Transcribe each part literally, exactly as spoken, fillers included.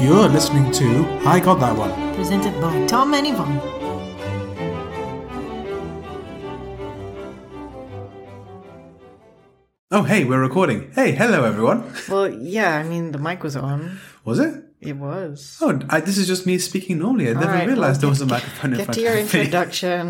You're listening to I Got That One, presented by Tom and Yvonne. Oh, hey, we're recording. Hey, hello, everyone. Well, yeah, I mean, the mic was on. Was it? It was. Oh, I, this is just me speaking normally. I All never right, realized well, there was a get- microphone in Get front to your of me. introduction.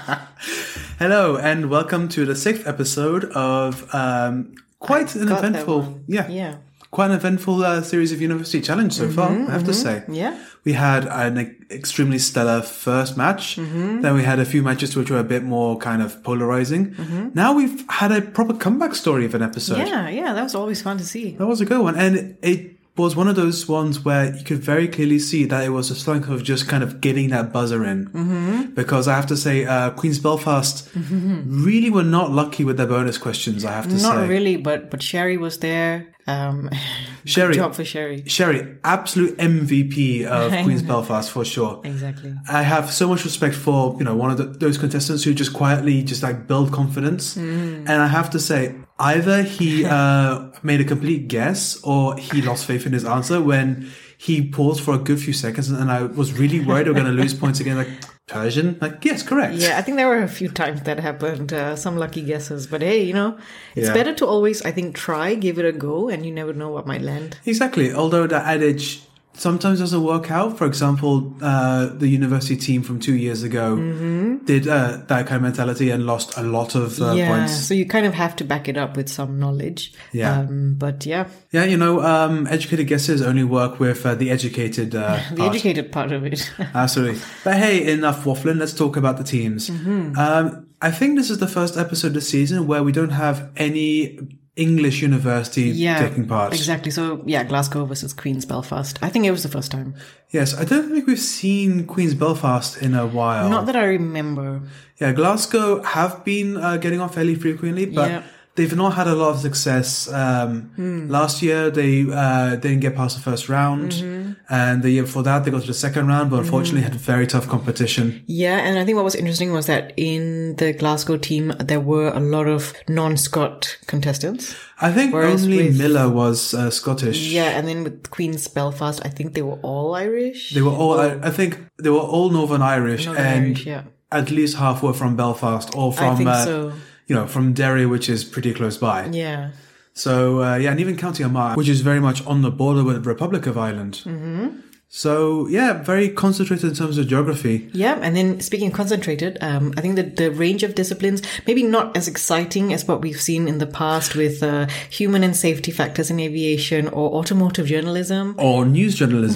Hello, and welcome to the sixth episode of um, quite I an got that eventful, one. yeah, Yeah. quite an eventful uh, series of University Challenge so far, I have to say. Yeah. We had an e- extremely stellar first match. Mm-hmm. Then we had a few matches which were a bit more kind of polarizing. Mm-hmm. Now we've had a proper comeback story of an episode. Yeah, yeah, that was always fun to see. That was a good one. And it was one of those ones where you could very clearly see that it was a slunk of just kind of getting that buzzer in. Mm-hmm. Because I have to say, uh, Queen's Belfast mm-hmm. really were not lucky with their bonus questions, I have to Not say. really, but but Sherry was there. Um, Sherry. Good job for Sherry. Sherry, absolute M V P of Queen's Belfast for sure. Exactly. I have so much respect for, you know, one of the, those contestants who just quietly just like build confidence. Mm. And I have to say, either he uh, made a complete guess or he lost faith in his answer when he paused for a good few seconds, and I was really worried we were going to lose points again. Like, Persian? Like, yes, correct. Yeah, I think there were a few times that happened. Uh, some lucky guesses. But hey, you know, it's Yeah. better to always, I think, try, give it a go, and you never know what might land. Exactly. Although that adage sometimes doesn't work out. For example, uh, the university team from two years ago Mm-hmm. did uh, that kind of mentality and lost a lot of uh, yeah, points. so you kind of have to back it up with some knowledge. Yeah. Um, but yeah, Yeah, you know, um, educated guesses only work with uh, the educated uh, the part. educated part of it. Absolutely. But hey, enough waffling. Let's talk about the teams. Mm-hmm. Um, I think this is the first episode this season where we don't have any English university yeah, taking part. exactly. So yeah, Glasgow versus Queen's Belfast. I think it was the first time. Yes, I don't think we've seen Queen's Belfast in a while. Not that I remember. Yeah, Glasgow have been uh, getting on fairly frequently, but Yeah. they've not had a lot of success. Um, Hmm. Last year, they uh, didn't get past the first round, Mm-hmm. and the year before that, they got to the second round, but unfortunately had very tough competition. Yeah, and I think what was interesting was that in the Glasgow team, there were a lot of non-Scot contestants. I think Whereas only with- Miller was uh, Scottish. Yeah, and then with Queen's Belfast, I think they were all Irish. They were all, I, I think they were all Northern Irish, Northern and Irish, yeah. at least half were from Belfast or from, I think uh, so. you know, from Derry, which is pretty close by. Yeah. So, uh, yeah, and even County Armagh, which is very much on the border with the Republic of Ireland. Mm-hmm. So, yeah, very concentrated in terms of geography. Yeah, and then speaking of concentrated, um, I think that the range of disciplines, maybe not as exciting as what we've seen in the past with uh, human and safety factors in aviation or automotive journalism. Or news journalism.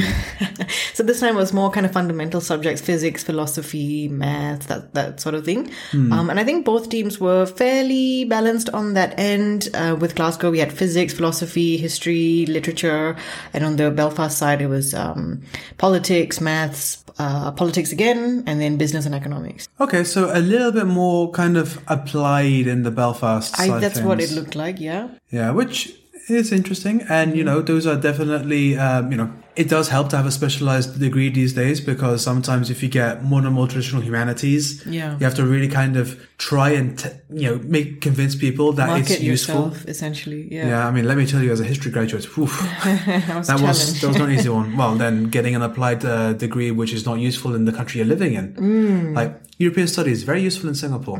So this time was more kind of fundamental subjects, physics, philosophy, math, that, that sort of thing. Um, and I think both teams were fairly balanced on that end. Uh, with Glasgow, we had physics, philosophy, history, literature. And on the Belfast side, it was um, politics, maths, uh, politics again, and then business and economics. Okay, so a little bit more kind of applied in the Belfast side I, of that's what it things. looked like, yeah. Yeah, which is interesting. And, you know, those are definitely, um, you know, it does help to have a specialized degree these days, because sometimes if you get more and more traditional humanities, Yeah. you have to really kind of try and, t- you know, make convince people that Market it's useful. yourself, essentially, yeah. Yeah, I mean, let me tell you, as a history graduate, oof, that was that a was challenge. that was not an easy one. Well, then getting an applied uh, degree which is not useful in the country you're living in, Mm. like European studies, very useful in Singapore.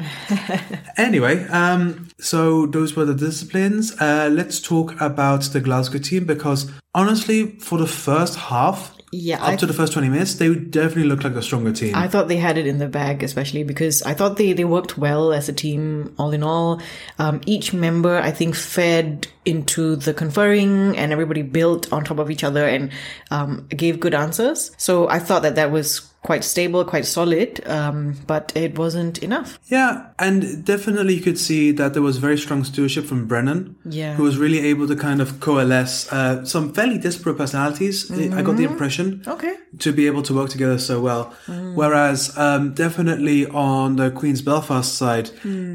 Anyway, um, so those were the disciplines. Uh, let's talk about the Glasgow team, because honestly, for the first half, Yeah, up I to the first twenty minutes, they would definitely look like a stronger team. I thought they had it in the bag, especially because I thought they, they worked well as a team, all in all. Um, each member, I think, fed into the conferring, and everybody built on top of each other and um, gave good answers. So I thought that that was quite stable, quite solid, um, but it wasn't enough. Yeah, and definitely you could see that there was very strong stewardship from Brennan, Yeah. who was really able to kind of coalesce uh, some fairly disparate personalities. I got the impression Okay. to be able to work together so well. Whereas um, definitely on the Queen's Belfast side,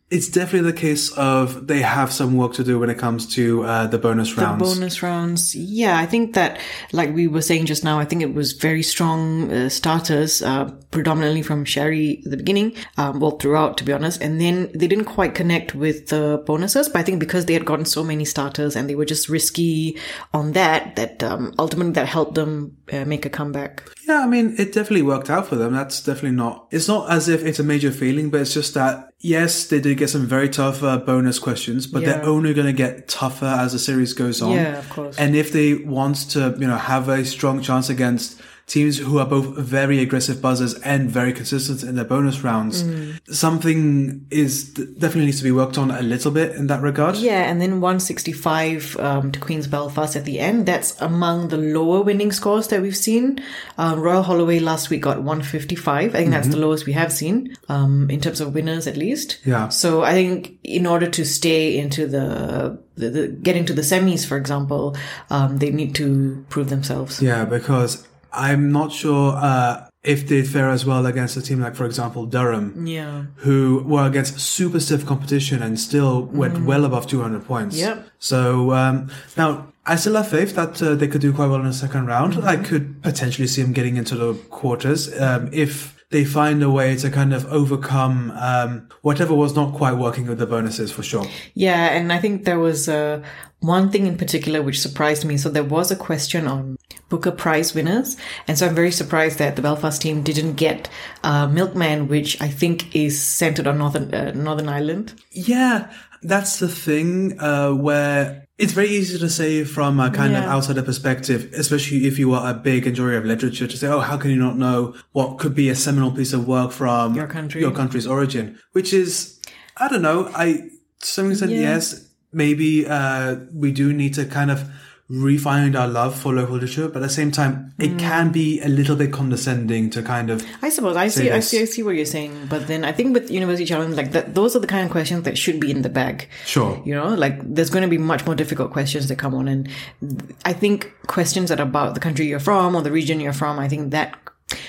it's definitely the case of they have some work to do when it comes to uh, the bonus rounds. The bonus rounds. Yeah, I think that, like we were saying just now, I think it was very strong uh, starters, uh, predominantly from Sherry at the beginning, um, well, throughout, to be honest. And then they didn't quite connect with the bonuses, but I think because they had gotten so many starters and they were just risky on that, that um, ultimately that helped them uh, make a comeback. Yeah, I mean, it definitely worked out for them. That's definitely not, it's not as if it's a major feeling, but it's just that, yes, they did get some very tough uh, bonus questions, but yeah. they're only going to get tougher as the series goes on. Yeah, of course. And if they want to, you know, have a strong chance against teams who are both very aggressive buzzers and very consistent in their bonus rounds, mm. something is definitely needs to be worked on a little bit in that regard. Yeah, and then one sixty-five um, to Queen's Belfast at the end. That's among the lower winning scores that we've seen. Um, Royal Holloway last week got one fifty-five. I think mm-hmm. that's the lowest we have seen, um, in terms of winners at least. Yeah. So I think in order to stay into the The, the, getting to the semis, for example, um, they need to prove themselves. Yeah, because I'm not sure uh, if they'd fare as well against a team like, for example, Durham, yeah, who were against super stiff competition and still went mm. well above two hundred points. Yep. So um, now I still have faith that uh, they could do quite well in the second round. Mm-hmm. I could potentially see them getting into the quarters um, if they find a way to kind of overcome um, whatever was not quite working with the bonuses, for sure. Yeah, and I think there was uh, one thing in particular which surprised me. So there was a question on Booker Prize winners. And so I'm very surprised that the Belfast team didn't get uh, Milkman, which I think is centered on Northern, uh, Northern Ireland. Yeah, that's the thing uh, where... It's very easy to say from a kind yeah. of outsider perspective, especially if you are a big enjoyer of literature, to say, oh, how can you not know what could be a seminal piece of work from your country, your country's origin? Which is, I don't know, I, to some extent, yeah. yes, maybe uh, we do need to kind of refind our love for local literature, but at the same time, it mm. can be a little bit condescending to kind of. I suppose I see, I see, I see what you're saying, but then I think with University Challenge, like that, those are the kind of questions that should be in the bag. Sure, you know, like there's going to be much more difficult questions that come on, and I think questions that are about the country you're from or the region you're from, I think that.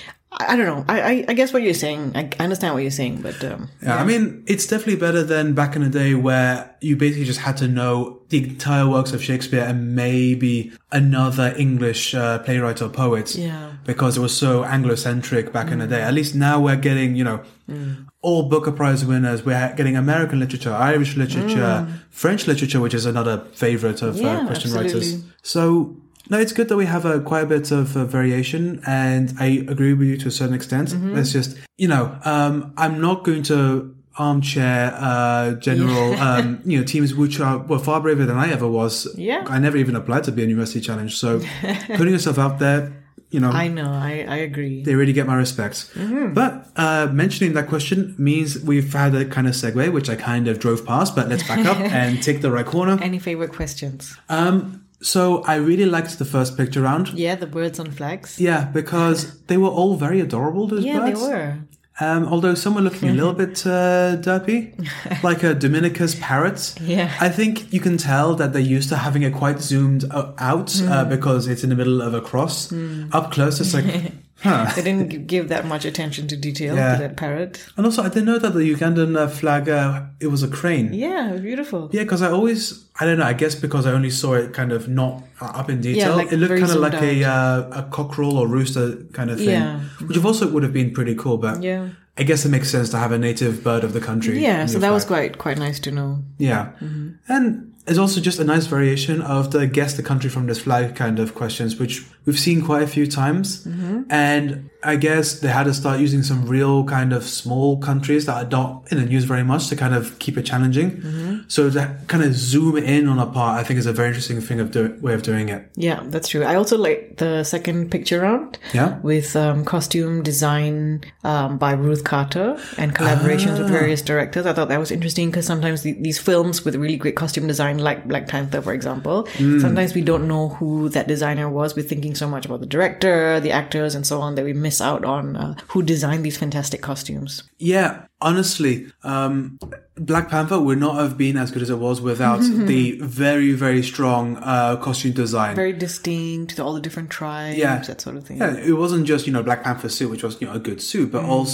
I don't know. I, I, I guess what you're saying, I understand what you're saying, but... Um, yeah, yeah, I mean, it's definitely better than back in the day where you basically just had to know the entire works of Shakespeare and maybe another English uh, playwright or poet. Yeah. Because it was so Anglo-centric back mm. in the day. At least now we're getting, you know, mm. all Booker Prize winners. We're getting American literature, Irish literature, mm. French literature, which is another favorite of yeah, uh, Christian absolutely. writers. So... No, it's good that we have a quite a bit of uh, variation, and I agree with you to a certain extent. Mm-hmm. It's just, you know, um, I'm not going to armchair uh, general, yeah. um, you know, teams which are were far braver than I ever was. Yeah, I never even applied to be a University Challenge, so putting yourself out there, you know, I know, I, I agree. They really get my respect. Mm-hmm. But uh, mentioning that question means we've had a kind of segue, which I kind of drove past. But let's back up and take the right corner. Any favorite questions? Um. So I really liked the first picture round. Yeah, the birds on flags. Yeah, because they were all very adorable, those yeah, birds. Yeah, they were. Um, although some were looking a little bit uh, derpy, like a Dominica's parrot. Yeah. I think you can tell that they're used to having it quite zoomed out mm. uh, because it's in the middle of a cross. Mm. Up close, it's like... Huh. They didn't give that much attention to detail yeah. to that parrot. And also, I didn't know that the Ugandan uh, flag, uh, it was a crane. Yeah, beautiful. Yeah, because I always, I don't know, I guess because I only saw it kind of not up in detail. Yeah, like it looked kind of like out. a uh, a cockerel or rooster kind of thing. Yeah. Which also would have been pretty cool, but yeah. I guess it makes sense to have a native bird of the country. Yeah, so that flag. was quite quite nice to know. Yeah. Mm-hmm. And it's also just a nice variation of the guess the country from this flag kind of questions, which we've seen quite a few times. Mm-hmm. And I guess they had to start using some real kind of small countries that are not in the news very much to kind of keep it challenging. Mm-hmm. So to kind of zoom in on a part, I think is a very interesting thing of do- way of doing it. Yeah, that's true. I also like the second picture round. Yeah. With um, costume design um, by Ruth Carter and collaborations ah. with various directors. I thought that was interesting because sometimes the, these films with really great costume design, like Black Panther, for example, mm. sometimes we don't know who that designer was. We're thinking so much about the director, the actors, and so on that we miss out on uh, who designed these fantastic costumes. Yeah, honestly, um, Black Panther would not have been as good as it was without mm-hmm. the very, very strong uh, costume design. Very distinct to all the different tribes, yeah. that sort of thing. Yeah, it wasn't just, you know, Black Panther suit, which was, you know, a good suit, but mm. also, you know,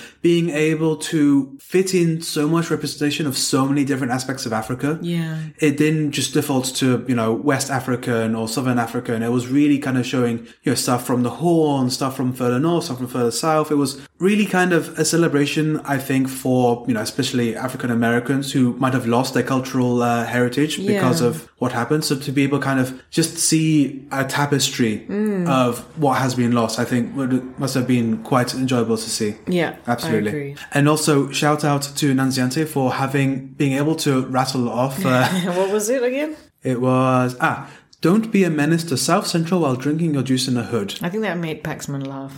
being able to fit in so much representation of so many different aspects of Africa. Yeah. It didn't just default to, you know, West African or Southern Africa. And it was really kind of showing, you know, stuff from the Horn, stuff from further north, stuff from further south. It was really kind of a celebration, I think, for, you know, especially African Americans who might have lost their cultural uh, heritage Yeah. because of what happened. So to be able to kind of just see a tapestry Mm. of what has been lost, I think would, must have been quite enjoyable to see. Yeah. Absolutely. I agree. And also shout out to Nanziante for having, being able to rattle off, uh, What was it again? it was, ah, don't be a menace to South Central while drinking your juice in the hood. I think that made Paxman laugh.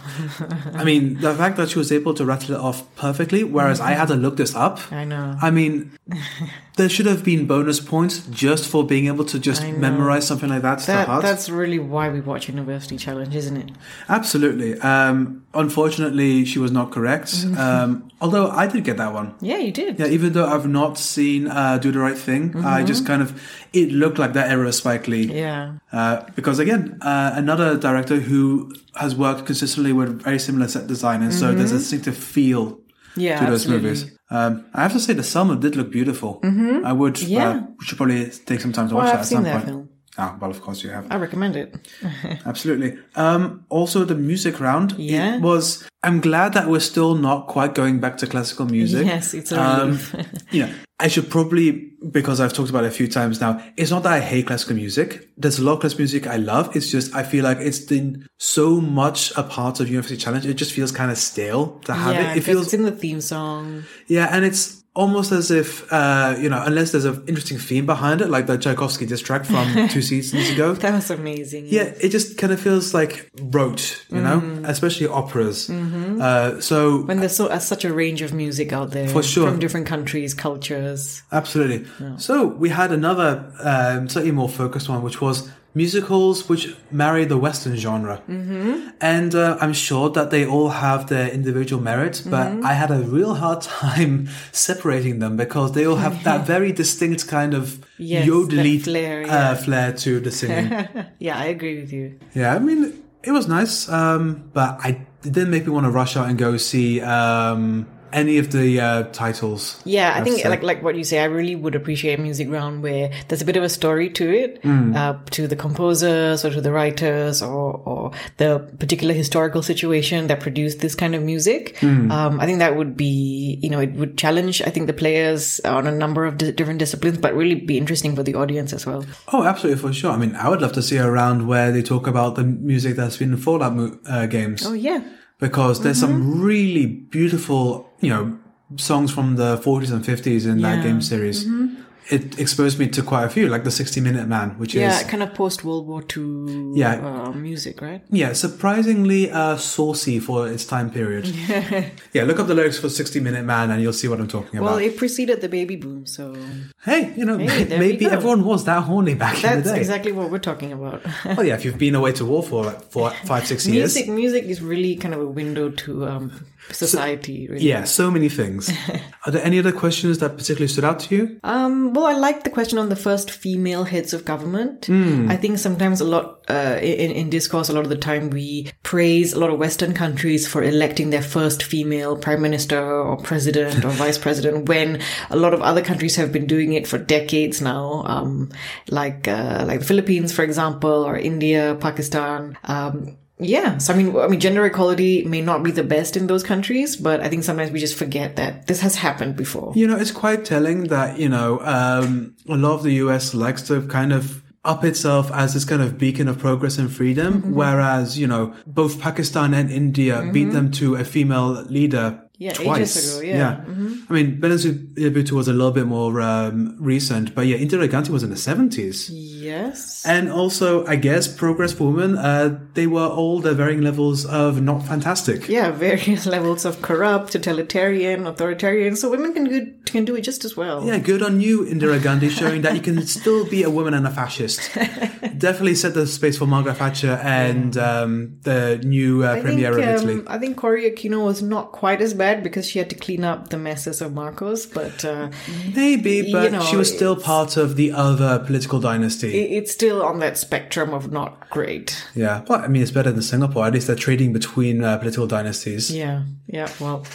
I mean, the fact that she was able to rattle it off perfectly, whereas I had to look this up. I know. I mean, there should have been bonus points just for being able to just I know. memorize something like that to That, heart. that's really why we watch University Challenge, isn't it? Absolutely. Um, unfortunately, she was not correct. Um, although I did get that one. Yeah, you did. Yeah, even though I've not seen uh, Do the Right Thing, I just kind of, it looked like that era of Spike Lee. Yeah. Uh, because again, uh, another director who has worked consistently with very similar set design, and so there's a distinctive feel Yeah, to those absolutely. movies. Um, I have to say, the Selma did look beautiful. Mm-hmm. I would, Yeah. uh, we should probably take some time to watch Well, that I've at seen some that point. film. Ah, well, of course you have. I recommend it. Absolutely. Um, also, the music round. Yeah. It was, I'm glad that we're still not quite going back to classical music. Yes, it's a Um, relief. you know, I should probably, because I've talked about it a few times now, it's not that I hate classical music. There's a lot of classical music I love. It's just, I feel like it's been so much a part of University Challenge. It just feels kind of stale to have yeah, it. It feels, it's in the theme song. yeah, and it's almost as if, uh, you know, unless there's an interesting theme behind it, like the Tchaikovsky diss track from two seasons ago. That was amazing. Yeah, it just kind of feels like rote, you know, especially operas. Uh, so When there's so uh, such a range of music out there. For sure. From different countries, cultures. absolutely. So we had another um, slightly more focused one, which was musicals which marry the Western genre. Mm-hmm. And uh, I'm sure that they all have their individual merits, but Mm-hmm. I had a real hard time separating them because they all have that very distinct kind of Yes, yodely that flair, uh, yeah. flair to the singing. Yeah, I agree with you. Yeah, I mean, it was nice, um, but I, it didn't make me want to rush out and go see um, any of the uh, titles. Yeah, I have think to say. like like what you say, I really would appreciate a music round where there's a bit of a story to it, Mm. uh, to the composers or to the writers or or the particular historical situation that produced this kind of music. Mm. Um, I think that would be, you know, it would challenge, I think, the players on a number of di- different disciplines, but really be interesting for the audience as well. Oh, absolutely, for sure. I mean, I would love to see a round where they talk about the music that's been in Fallout mo- uh, games. Oh yeah. Because there's Mm-hmm. some really beautiful, you know, songs from the forties and fifties in that Yeah. game series. It exposed me to quite a few, like the sixty minute man, which Yeah, is, kind of post World War Two Yeah. uh, music, right? yeah, surprisingly uh, saucy for its time period. Yeah, look up the lyrics for sixty minute man and you'll see what I'm talking Well, about. it preceded the baby boom, so Hey, you know, Hey, there we maybe go. everyone was that horny back in that's the day. exactly what we're talking about. Oh yeah, if you've been away to war for like four, five, six years. Music, music is really kind of a window to um, society. Really. Yeah, so many things. Are there any other questions that particularly stood out to you? Um, well, I like the question on the first female heads of government. Hmm. I think sometimes a lot uh, in in discourse, a lot of the time we praise a lot of Western countries for electing their first female prime minister or president or vice president, when a lot of other countries have been doing it for decades now, um, like uh, like the Philippines, for example, or India, Pakistan. Um, Yeah, so I mean, I mean, gender equality may not be the best in those countries, but I think sometimes we just forget that this has happened before. You know, it's quite telling that, you know, um, a lot of the U S likes to kind of up itself as this kind of beacon of progress and freedom, Mm-hmm. whereas, you know, both Pakistan and India beat them to a female leader Yeah, twice. ages ago, yeah. Mm-hmm. I mean, Benazir Bhutto was a little bit more um, recent, but yeah, Indira Gandhi was in the seventies. Yes. And also, I guess, progress for women, uh, they were all the varying levels of not fantastic. Yeah, various levels of corrupt, totalitarian, authoritarian. So women can do, can do it just as well. Yeah, good on you, Indira Gandhi, showing that you can still be a woman and a fascist. Definitely set the space for Margaret Thatcher and um, the new uh, I Premier think, of Italy. um, I think Cory Aquino was not quite as bad because she had to clean up the messes of Marcos, but uh, Maybe, but you know, she was still it's- part of the other political dynasty. it, it's still on that spectrum of not great. Yeah, well, I mean, it's better than Singapore. At least they're trading between uh, political dynasties. Yeah, yeah, well,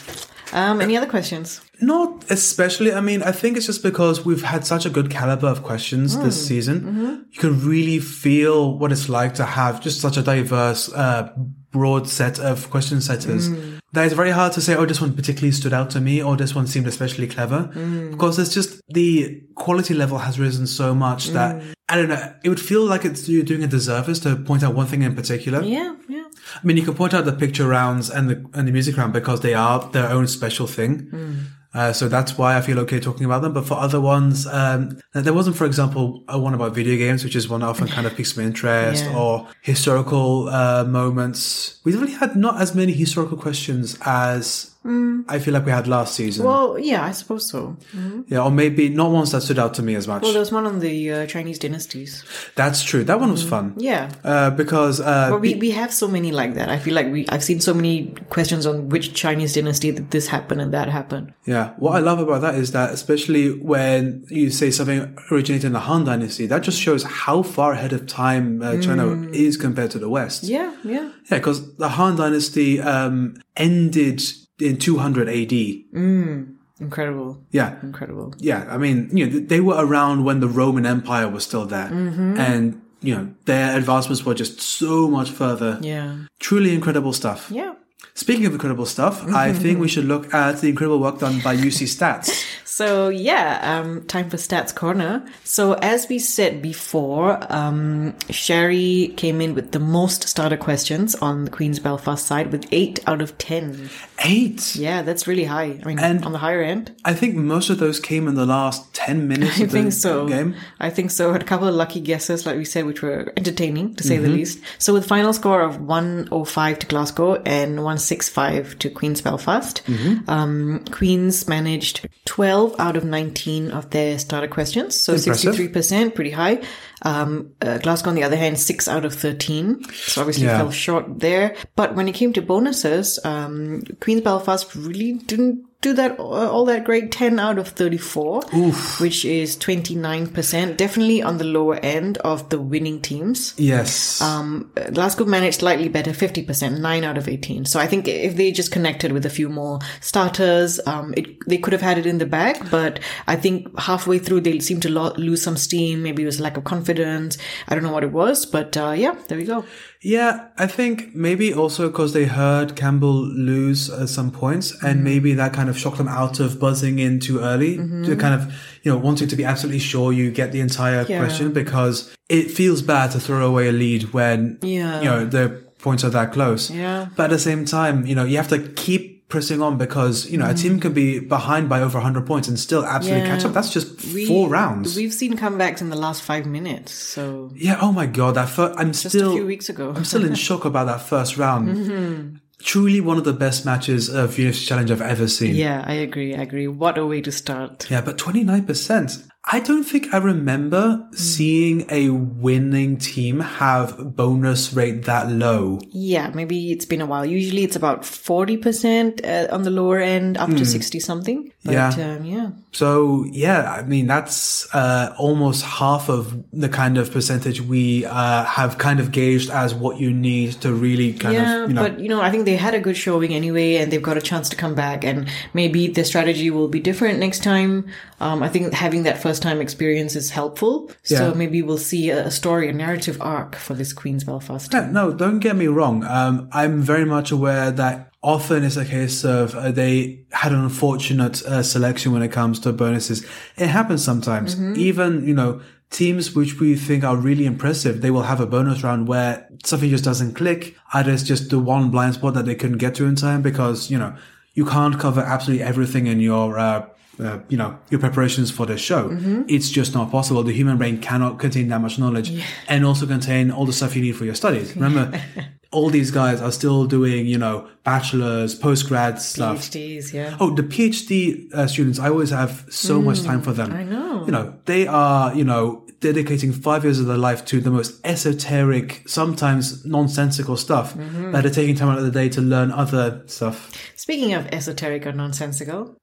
Um, any other questions? Not especially. I mean, I think it's just because we've had such a good caliber of questions mm. this season. Mm-hmm. You can really feel what it's like to have just such a diverse, uh, broad set of question setters. Mm. That it's very hard to say, oh, this one particularly stood out to me, or this one seemed especially clever. Mm. Because it's just, the quality level has risen so much that, mm. I don't know, it would feel like it's you're doing a disservice to point out one thing in particular. Yeah, yeah. I mean, you can point out the picture rounds and the and the music round because they are their own special thing. Mm. Uh, so that's why I feel okay talking about them. But for other ones, um, there wasn't, for example, a one about video games, which is one that often kind of piques my interest, yeah. or historical uh, moments. We've really had not as many historical questions as mm. I feel like we had last season. Well, yeah, I suppose so. Mm-hmm. Yeah, or maybe not ones that stood out to me as much. Well, there was one on the uh, Chinese dynasties. That's true. That one was mm. fun. Yeah. Uh, because... Uh, well, we, we have so many like that. I feel like we I've seen so many questions on which Chinese dynasty that this happened and that happened. Yeah. What I love about that is that, especially when you say something originated in the Han Dynasty, that just shows how far ahead of time uh, China mm. is compared to the West. Yeah, yeah. Yeah, because the Han Dynasty um, ended in two hundred A D. Mm. Incredible. Yeah. Incredible. Yeah. I mean, you know, they were around when the Roman Empire was still there. Mm-hmm. And, you know, their advancements were just so much further. Yeah. Truly incredible stuff. Yeah. Speaking of incredible stuff, I think we should look at the incredible work done by U C Stats. So yeah, um, time for Stats Corner. So as we said before, um, Sherry came in with the most starter questions on the Queen's Belfast side with eight out of ten. Eight? Yeah, that's really high. I mean, and on the higher end. I think most of those came in the last ten minutes I of think the so. game. I think so. Had a couple of lucky guesses, like we said, which were entertaining, to say mm-hmm. the least. So with final score of one oh five to Glasgow and one sixty-five to Queen's Belfast, mm-hmm. um, Queen's managed twelve out of nineteen of their starter questions. So Impressive. sixty-three percent, pretty high. Um, uh, Glasgow, on the other hand, six out of thirteen. So obviously yeah. fell short there. But when it came to bonuses, um, Queen's Belfast really didn't do that all that great. ten out of thirty-four, Oof. Which is twenty-nine percent, definitely on the lower end of the winning teams. Yes. Um, Glasgow managed slightly better, fifty percent, nine out of eighteen. So I think if they just connected with a few more starters, um, it, they could have had it in the bag, but I think halfway through they seemed to lo- lose some steam. Maybe it was lack of confidence. I don't know what it was, but uh, yeah, there we go. Yeah, I think maybe also because they heard Campbell lose at some points, and mm-hmm. maybe that kind of shocked them out of buzzing in too early, mm-hmm. to kind of, you know, wanting to be absolutely sure you get the entire yeah. question, because it feels bad to throw away a lead when, yeah. you know, the points are that close. Yeah. But at the same time, you know, you have to keep pressing on because, you know, mm. a team can be behind by over one hundred points and still absolutely yeah. catch up. That's just we, four rounds. We've seen comebacks in the last five minutes, so... Yeah, oh my God, that first... I'm just still... a few weeks ago. I'm still in shock about that first round. Mm-hmm. Truly one of the best matches of University Challenge I've ever seen. Yeah, I agree, I agree. What a way to start. Yeah, but twenty-nine percent... I don't think I remember mm. seeing a winning team have bonus rate that low. Yeah, maybe it's been a while. Usually it's about forty percent uh, on the lower end, up mm. to sixty something. But, yeah. Um, yeah. So, yeah, I mean, that's uh, almost half of the kind of percentage we uh, have kind of gauged as what you need to really kind yeah, of, you know. But, you know, I think they had a good showing anyway, and they've got a chance to come back, and maybe their strategy will be different next time. Um, I think having that first time experience is helpful. So yeah. maybe we'll see a story, a narrative arc for this Queen's Belfast team. Yeah, no, don't get me wrong. Um, I'm very much aware that often it's a case of uh, they had an unfortunate uh, selection when it comes to bonuses. It happens sometimes. Mm-hmm. Even, you know, teams which we think are really impressive, they will have a bonus round where something just doesn't click. Either it's just the one blind spot that they couldn't get to in time because, you know, you can't cover absolutely everything in your, uh, uh, you know, your preparations for the show. Mm-hmm. It's just not possible. The human brain cannot contain that much knowledge yeah. and also contain all the stuff you need for your studies. Remember, all these guys are still doing, you know, bachelor's, postgrad stuff. PhDs, yeah. Oh, the PhD uh, students, I always have so mm, much time for them. I know. You know, they are, you know, dedicating five years of their life to the most esoteric, sometimes nonsensical stuff, mm-hmm. that are taking time out of the day to learn other stuff. Speaking of esoteric or nonsensical,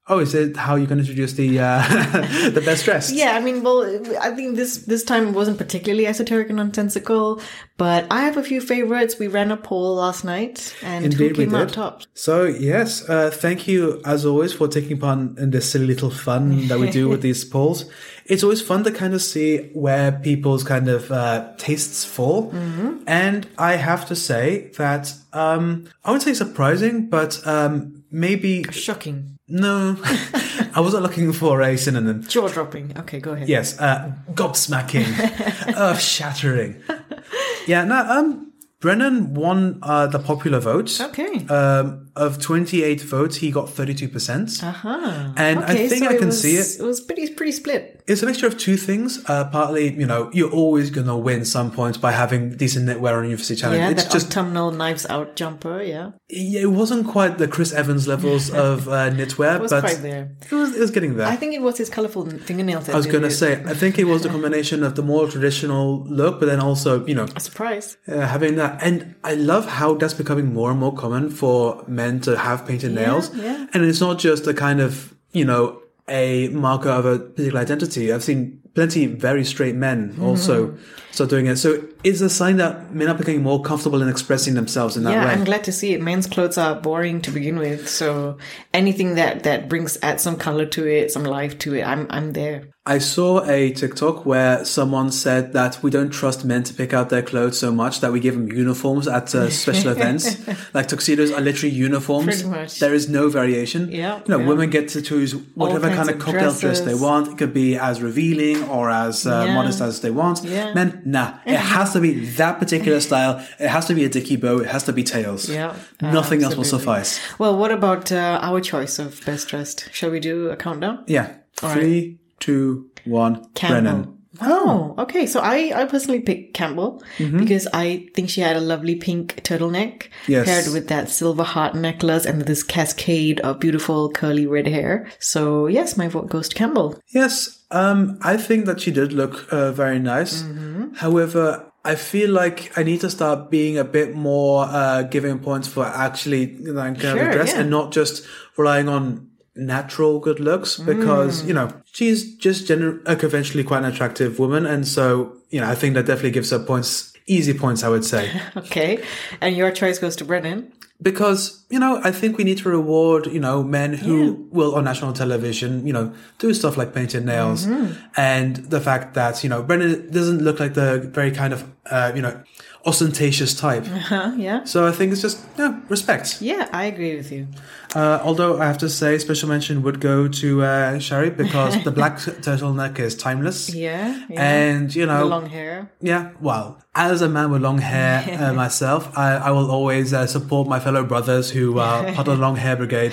Oh, is it how you're going to introduce the uh, the best dressed? Yeah, I mean, well, I think this this time wasn't particularly esoteric and nonsensical, but I have a few favorites. We ran a poll last night, and Indeed, who came we out did. top? So, yes, uh, thank you, as always, for taking part in this silly little fun that we do with these polls. It's always fun to kind of see where people's kind of uh, tastes fall. Mm-hmm. And I have to say that, um, I wouldn't say surprising, but um, maybe... Shocking. No, I wasn't looking for a synonym. Jaw-dropping. Okay, go ahead. Yes, uh, gobsmacking, earth-shattering. Yeah, no, um, Brennan won uh, the popular vote. Okay. Um, of twenty-eight votes, he got thirty-two percent. Uh-huh. And okay, I think so I it can was, see it. It was pretty, pretty split. It's a mixture of two things. Uh, partly, you know, you're always going to win some points by having decent knitwear on University Challenge. Yeah, it's that just, autumnal knives out jumper, yeah. yeah, it wasn't quite the Chris Evans levels of uh, knitwear, It was but quite there. it was, it was getting there. I think it was his colourful fingernails. That I was did going to it. say, I think it was the combination of the more traditional look, but then also, you know, A surprise. uh, having that. And I love how that's becoming more and more common for men to have painted nails. yeah. And it's not just a kind of, you know, a marker of a particular identity. I've seen plenty very straight men also mm. start doing it. So it's a sign that men are becoming more comfortable in expressing themselves in that yeah, way. I'm glad to see it. Men's clothes are boring to begin with, so anything that that brings adds some color to it, some life to it, I'm I'm there. I saw a TikTok where someone said that we don't trust men to pick out their clothes so much that we give them uniforms at uh, special events. Like tuxedos are literally uniforms. Pretty much. There is no variation. Yeah, You know, yeah. women get to choose whatever kinds kind of of cocktail dress dresses. they want. It could be as revealing or as uh, Yeah. modest as they want. Yeah. Men, nah. It has to be that particular style. It has to be a dicky bow. It has to be tails. Yeah, uh, Nothing else will absolutely. suffice. Well, what about uh, our choice of best dressed? Shall we do a countdown? Yeah. All Three, two, one. Campbell. Brennan. Oh, okay. So I, I personally picked Campbell Mm-hmm. because I think she had a lovely pink turtleneck Yes. paired with that silver heart necklace and this cascade of beautiful curly red hair. So yes, my vote goes to Campbell. Yes, um, I think that she did look uh, very nice. Mm-hmm. However, I feel like I need to start being a bit more uh, giving points for actually like uh, Sure, the dress yeah. and not just relying on natural good looks because, Mm. you know, she's just gener- a conventionally quite an attractive woman. And so, you know, I think that definitely gives her points, easy points, I would say. Okay. And your choice goes to Brennan. Because, you know, I think we need to reward, you know, men who Yeah. will on national television, you know, do stuff like painted nails. Mm-hmm. And the fact that, you know, Brennan doesn't look like the very kind of, uh, you know, ostentatious type. Huh? Yeah. So I think it's just, yeah, respect. Yeah, I agree with you. Uh, although I have to say, special mention would go to uh, Shari because the black turtleneck is timeless. Yeah. yeah. And, you know, the long hair. yeah, well, as a man with long hair uh, myself, I, I will always uh, support my fellow brothers who are part of the long hair brigade.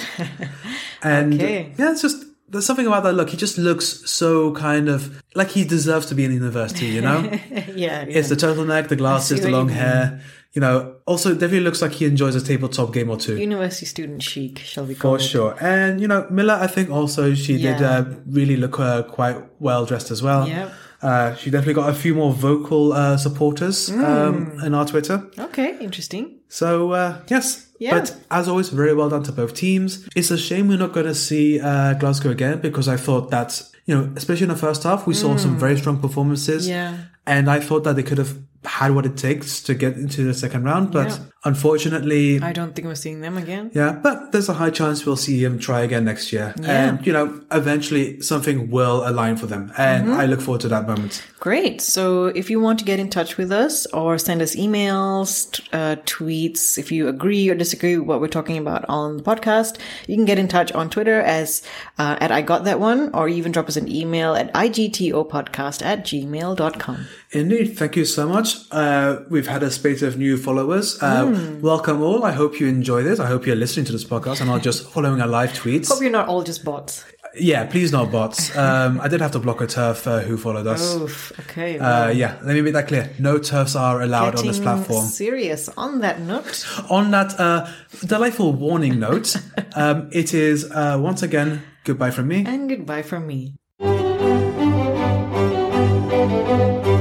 And Okay. yeah, it's just, there's something about that look. He just looks so kind of like he deserves to be in university, you know? yeah. It's the turtleneck, the glasses, see the what long you mean. hair. You know, also it definitely looks like he enjoys a tabletop game or two. University student chic, shall we call For it? sure. And, you know, Miller, I think also she did Yeah. uh, really look uh, quite well dressed as well. Yep. Uh, she definitely got a few more vocal uh, supporters um, Mm. in our Twitter. Okay, interesting. So, uh, yes. Yeah. But as always, very well done to both teams. It's a shame we're not going to see uh, Glasgow again because I thought that, you know, especially in the first half, we saw some very strong performances. Mm. Yeah. And I thought that they could have had what it takes to get into the second round. But Yeah. unfortunately, I don't think we're seeing them again. yeah, but there's a high chance we'll see him try again next year. Yeah. And, you know, eventually something will align for them. And Mm-hmm. I look forward to that moment. Great. So if you want to get in touch with us or send us emails, t- uh, tweets, if you agree or disagree with what we're talking about on the podcast, you can get in touch on Twitter as uh, at I got that one, or even drop us an email at igtopodcast at gmail dot com. Indeed. Thank you so much. Uh, we've had a spate of new followers. Uh, Mm. Welcome all. I hope you enjoy this. I hope you're listening to this podcast and not just following our live tweets. Hope you're not all just bots. Yeah, please not bots. Um, I did have to block a turf uh, who followed us. Oof. Okay. Uh, yeah, let me make that clear. No turfs are allowed on this Getting platform. serious on that note. On that uh, delightful warning note, um, it is uh, once again goodbye from me. And goodbye from me.